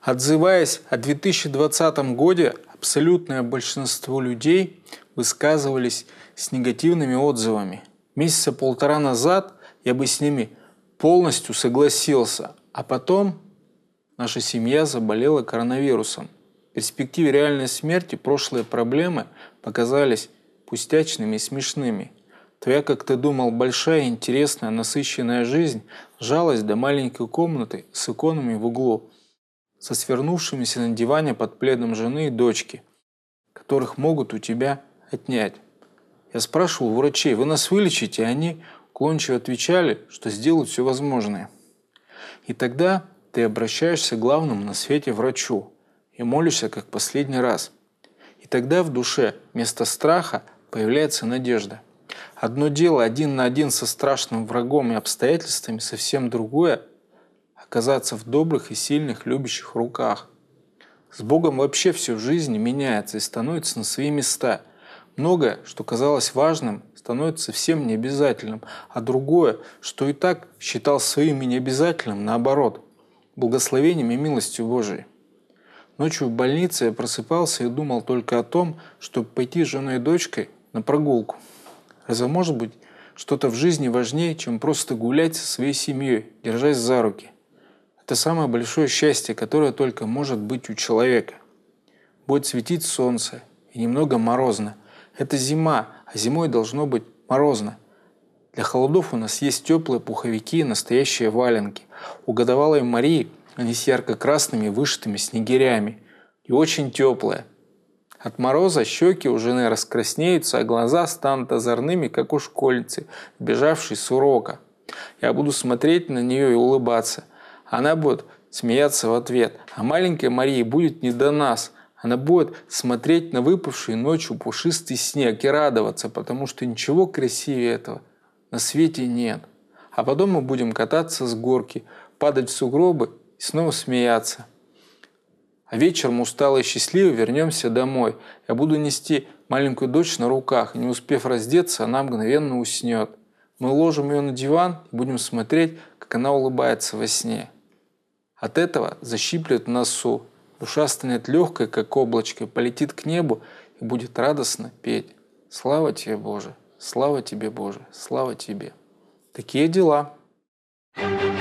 Отзываясь о 2020 году, абсолютное большинство людей высказывались с негативными отзывами. Месяца полтора назад я бы с ними полностью согласился, а потом наша семья заболела коронавирусом. В перспективе реальной смерти прошлые проблемы показались пустячными и смешными. Твоя, как ты думал, большая, интересная, насыщенная жизнь сжалась до маленькой комнаты с иконами в углу, со свернувшимися на диване под пледом жены и дочки, которых могут у тебя отнять. Я спрашивал у врачей: вы нас вылечите? И они уклончиво отвечали, что сделают все возможное. И тогда ты обращаешься к главному на свете врачу и молишься как последний раз. И тогда в душе вместо страха появляется надежда. Одно дело один на один со страшным врагом и обстоятельствами, совсем другое – оказаться в добрых и сильных любящих руках. С Богом вообще все в жизни меняется и становится на свои места. Многое, что казалось важным, становится совсем необязательным, а другое, что и так считал своим и необязательным, наоборот, благословением и милостью Божией. Ночью в больнице я просыпался и думал только о том, чтобы пойти с женой и дочкой на прогулку. Разве может быть что-то в жизни важнее, чем просто гулять со своей семьей, держась за руки? Это самое большое счастье, которое только может быть у человека. Будет светить солнце и немного морозно. Это зима, а зимой должно быть морозно. Для холодов у нас есть теплые пуховики и настоящие валенки. У годовалой Марии они с ярко-красными вышитыми снегирями и очень теплые. От мороза щеки у жены раскраснеются, а глаза станут озорными, как у школьницы, сбежавшей с урока. Я буду смотреть на нее и улыбаться. Она будет смеяться в ответ, а маленькой Марии будет не до нас. Она будет смотреть на выпавший ночью пушистый снег и радоваться, потому что ничего красивее этого на свете нет. А потом мы будем кататься с горки, падать в сугробы и снова смеяться. А вечером, усталые и счастливые, вернемся домой. Я буду нести маленькую дочь на руках, и не успев раздеться, она мгновенно уснет. Мы уложим ее на диван и будем смотреть, как она улыбается во сне. От этого защиплет в носу. Душа станет легкой, как облачко, полетит к небу и будет радостно петь. Слава тебе, Боже! Слава тебе, Боже! Слава тебе! Такие дела.